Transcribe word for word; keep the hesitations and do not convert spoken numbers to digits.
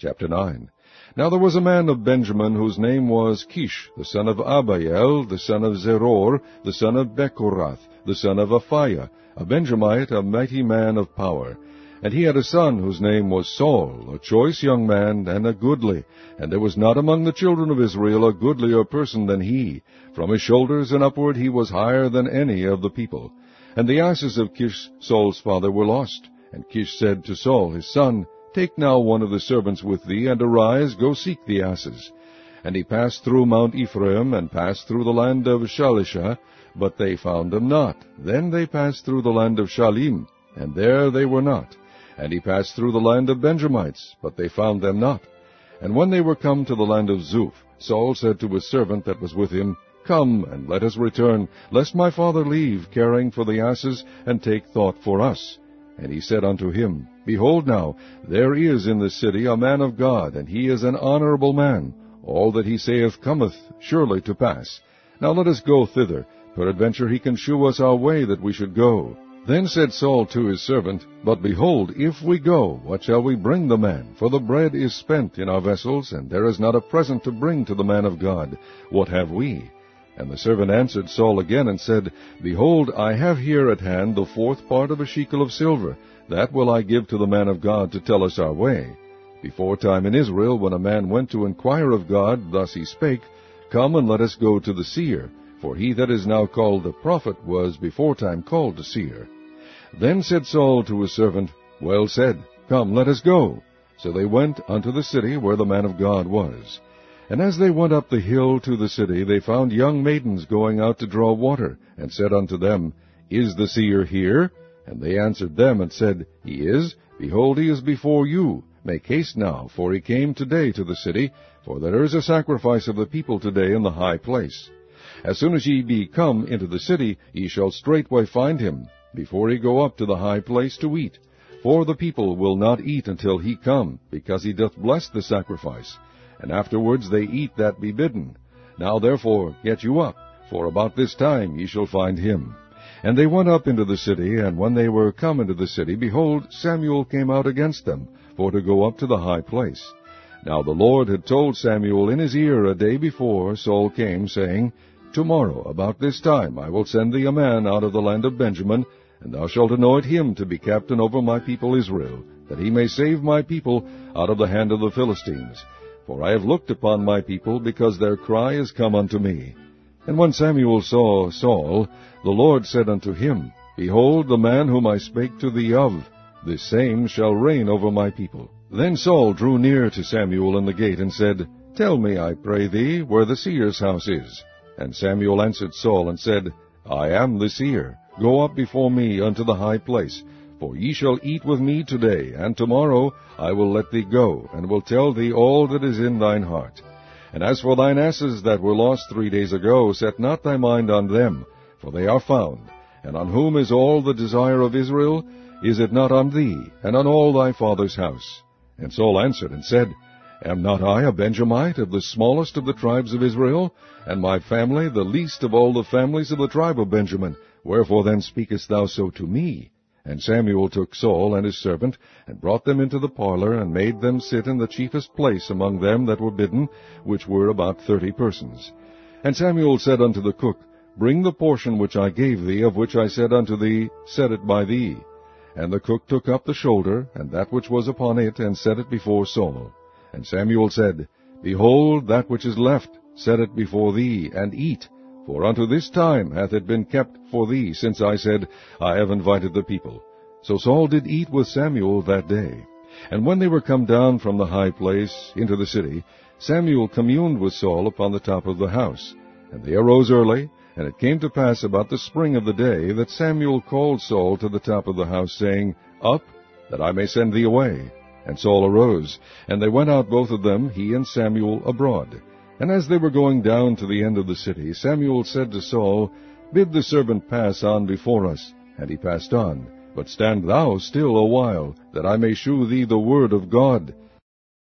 Chapter nine. Now there was a man of Benjamin whose name was Kish, the son of Abiel, the son of Zeror, the son of Bechorath, the son of Aphiah, a Benjamite, a mighty man of power. And he had a son whose name was Saul, a choice young man, and a goodly. And there was not among the children of Israel a goodlier person than he. From his shoulders and upward he was higher than any of the people. And the asses of Kish, Saul's father, were lost. And Kish said to Saul his son, Take now one of the servants with thee, and arise, go seek the asses. And he passed through Mount Ephraim, and passed through the land of Shalisha, but they found them not. Then they passed through the land of Shalim, and there they were not. And he passed through the land of Benjamites, but they found them not. And when they were come to the land of Zuph, Saul said to his servant that was with him, Come, and let us return, lest my father leave, caring for the asses, and take thought for us. And he said unto him, Behold now, there is in this city a man of God, and he is an honorable man. All that he saith cometh surely to pass. Now let us go thither. Peradventure he can shew us our way that we should go. Then said Saul to his servant, But behold, if we go, what shall we bring the man? For the bread is spent in our vessels, and there is not a present to bring to the man of God. What have we? And the servant answered Saul again, and said, Behold, I have here at hand the fourth part of a shekel of silver. That will I give to the man of God to tell us our way. Before time in Israel, when a man went to inquire of God, thus he spake, Come and let us go to the seer. For he that is now called the prophet was before time called the seer. Then said Saul to his servant, Well said, come, let us go. So they went unto the city where the man of God was. And as they went up the hill to the city, they found young maidens going out to draw water, and said unto them, Is the seer here? And they answered them, and said, He is. Behold, he is before you. Make haste now, for he came today to the city, for there is a sacrifice of the people today in the high place. As soon as ye be come into the city, ye shall straightway find him, before he go up to the high place to eat. For the people will not eat until he come, because he doth bless the sacrifice. And afterwards they eat that be bidden. Now therefore get you up, for about this time ye shall find him. And they went up into the city, and when they were come into the city, behold, Samuel came out against them, for to go up to the high place. Now the Lord had told Samuel in his ear a day before Saul came, saying, Tomorrow, about this time, I will send thee a man out of the land of Benjamin, and thou shalt anoint him to be captain over my people Israel, that he may save my people out of the hand of the Philistines. For I have looked upon my people, because their cry is come unto me. And when Samuel saw Saul, the Lord said unto him, Behold, the man whom I spake to thee of, this same shall reign over my people. Then Saul drew near to Samuel in the gate, and said, Tell me, I pray thee, where the seer's house is. And Samuel answered Saul, and said, I am the seer. Go up before me unto the high place, for ye shall eat with me today, and tomorrow I will let thee go, and will tell thee all that is in thine heart. And as for thine asses that were lost three days ago, set not thy mind on them, for they are found. And on whom is all the desire of Israel? Is it not on thee, and on all thy father's house? And Saul answered and said, Am not I a Benjamite, of the smallest of the tribes of Israel, and my family the least of all the families of the tribe of Benjamin? Wherefore then speakest thou so to me? And Samuel took Saul and his servant, and brought them into the parlor, and made them sit in the chiefest place among them that were bidden, which were about thirty persons. And Samuel said unto the cook, Bring the portion which I gave thee, of which I said unto thee, Set it by thee. And the cook took up the shoulder, and that which was upon it, and set it before Saul. And Samuel said, Behold, that which is left, set it before thee, and eat. For unto this time hath it been kept for thee, since I said, I have invited the people. So Saul did eat with Samuel that day. And when they were come down from the high place into the city, Samuel communed with Saul upon the top of the house. And they arose early, and it came to pass about the spring of the day, that Samuel called Saul to the top of the house, saying, Up, that I may send thee away. And Saul arose, and they went out both of them, he and Samuel, abroad. And as they were going down to the end of the city, Samuel said to Saul, Bid the servant pass on before us. And he passed on. But stand thou still a while, that I may shew thee the word of God.